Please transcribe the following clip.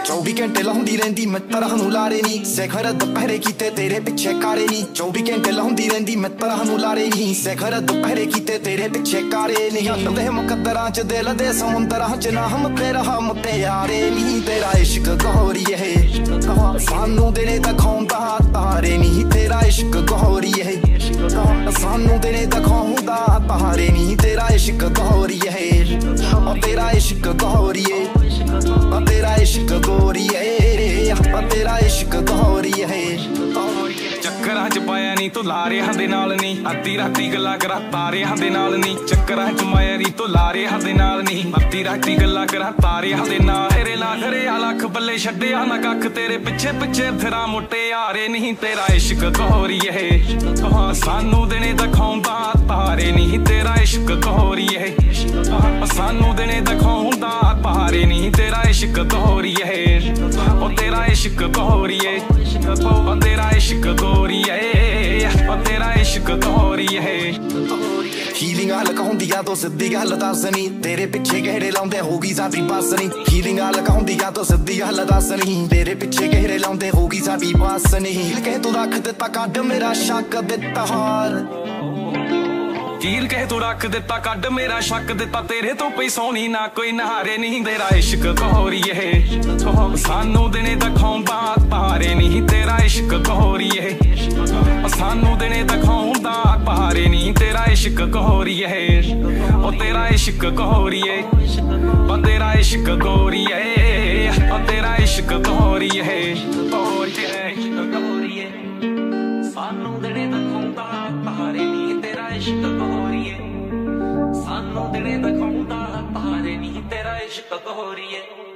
24 ਘੰਟੇ ਲਾਉਂਦੀ ਰਹਿੰਦੀ ਮੈਂ ਤਰ੍ਹਾਂ ਨੂੰ ਲਾਰੇ ਨੀ ਸਿਖਰ ਦੁਪਹਿਰੇ ਕੀਤੇ ਤੇਰੇ ਪਿੱਛੇ ਕਾਰੇ ਨੀ 24 ਘੰਟੇ ਲਾਉਂਦੀ ਰਹਿੰਦੀ ਮੈਂ ਤਰ੍ਹਾਂ ਨੂੰ ਲਾਰੇ ਨੀ ਸਿਖਰ ਦੁਪਹਿਰੇ ਕੀਤੇ ਤੇਰੇ ਪਿੱਛੇ ਕਾਰੇ ਨੀ ਹੱਥ ਮੁਕੱਦਰਾਂ ਚ ਦਿਲ ਦੇ ਸਮੁੰਦਰਾਂ ਚ ਨਾਮ ਤੇਰਾ ਮੁਟਿਆਰੇ ਨੀ ਤੇਰਾ ਇਸ਼ਕ ਗੋਰੀਏ ਸਾਨੂੰ ਦਿਨੇ ਦਿਖਾਉਂਦਾ ਤਾਰੇ ਨੀ ਤੇਰਾ ਇਸ਼ਕ ਗੋਰੀਏ ਸਾਨੂੰ ਦਿਨੇ ਦਿਖਾਉਂਦਾ ਤਾਰੇ ਨੀ ਤੇਰਾ ਇਸ਼ਕ ਗੋਰੀਏ ਓ ਤੇਰਾ ਇਸ਼ਕ ਗੋਰੀਏ तेरा इश्क गोरीए तेरा इश्क गोरीए ਚੱਕਰਾਂ ਚ ਪਾਇਆ ਨੀ ਤੂੰ ਲਾਰਿਆਂ ਦੇ ਨਾਲ ਨੀ ਅੱਧੀ ਰਾਤੀ ਗੱਲਾਂ ਕਰਾਂ ਤਾਰਿਆਂ ਦੇ ਨਾਲ ਨੀ ਚੱਕਰਾਂ ਚ ਮਾਇਆ ਨੀ ਤੂੰ ਲਾਰਿਆਂ ਦੇ ਨਾਲ ਨੀ ਅੱਧੀ ਰਾਤੀ ਗੱਲਾਂ ਕਰਾਂ ਤਾਰਿਆਂ ਦੇ ਨਾਲ ਤੇਰੇ ਨਾਲ ਖੜਿਆ ਲੱਖ ਬੱਲੇ ਛੱਡਿਆ ਨਾ ਕੱਖ ਤੇਰੇ ਪਿੱਛੇ ਪਿੱਛੇ ਫਿਰਾਂ ਮੁਟਿਆਰੇ ਨਹੀਂ ਤੇਰਾ ਇਸ਼ਕ ਗੋਰੀਏ ਸਾਨੂੰ ਦਿਨੇ ਦਿਖਾਉਂਦਾ ਤਾਰੇ ਨਹੀਂ ਤੇਰਾ ਇਸ਼ਕ ਗੋਰੀਏ ਸਾਨੂੰ ਦਿਨੇ ਦਿਖਾਉਂਦਾ ਤਾਰੇ ਨਹੀਂ ਤੇਰਾ ਇਸ਼ਕ ਗੋਰੀਏ ਓ ਤੇਰਾ ਇਸ਼ਕ ਗੋਰੀਏ ਓ ਤੇਰਾ ਇਸ਼ਕ ਗੋਰੀਏ ਓ ਤੇਰਾ ਇਸ਼ਕ ਗੋਰੀਏ ਫੀਲਿੰਗ ਲਕਾਉਂਦੀ ਆ ਤੋ ਸਿੱਧੀ ਗੱਲ ਦੱਸ ਨੀ ਤੇਰੇ ਪਿੱਛੇ ਗਹਿਰੇ ਲਾਉਂਦੇ ਹੋਗੀ ਸਾਡੀ ਬੱਸ ਨੀ ਫੀਲਿੰਗ ਲਕਾਉਂਦੀ ਆ ਤੋ ਸਿੱਧੀ ਗੱਲ ਦੱਸ ਨੀ ਤੇਰੇ ਪਿੱਛੇ ਗਹਿਰੇ ਲਾਉਂਦੇ ਹੋਗੀ ਸਾਡੀ ਬੱਸ ਨੀ ਕਹਿ ਤੂੰ ਰੱਖ ਦਿੱਤਾ ਕੱਢ ਮੇਰਾ ਸ਼ੱਕ ਦਿੱਤਾ ਹਾਰ ਕੀਲ ਕਹਿ ਤੂੰ ਰੱਖ ਦਿੱਤਾ ਕੱਢ ਮੇਰਾ ਸ਼ੱਕ ਦਿੱਤਾ ਤੇਰੇ ਤੋਂ ਪਈ ਸੋਹਣੀ ਨਾ ਕੋਈ ਨਹਾਰੇ ਨਹੀਂ ਤੇਰਾ ਇਸ਼ਕ ਗੋਰੀਏ ਸਾਨੂੰ ਦਿਨੇ ਦਿਖਾਉਂਦਾ ਤਾਰੇ ਨਹੀਂ ਤੇਰਾ ਇਸ਼ਕ ਗੋਰੀਏ ਸਾਨੂੰ ਦਿਨੇ ਦਿਖਾਉਂਦਾ ਤਾਰੇ ਨਹੀਂ ਤੇਰਾ ਇਸ਼ਕ ਗੋਰੀਏ ਓ ਤੇਰਾ ਇਸ਼ਕ ਗੋਰੀਏ ਓ ਤੇਰਾ ਇਸ਼ਕ ਗੋਰੀਏ ਓ ਤੇਰਾ ਇਸ਼ਕ ਗੋਰੀਏ ਸਾਨੂੰ ਦਿਨੇ ਦਿਖਾਉਂਦਾ ਤਾਰੇ ਨਹੀਂ ਤੇਰਾ ਇਸ਼ਕ ਗੋਰੀਏ ਸਾਨੂੰ ਦਿਨੇ ਦਿਖਾਉਂਦਾ ਤਾਰੇ ਨਹੀਂ ਤੇਰਾ ਇਸ਼ਕ ਗੋਰੀਏ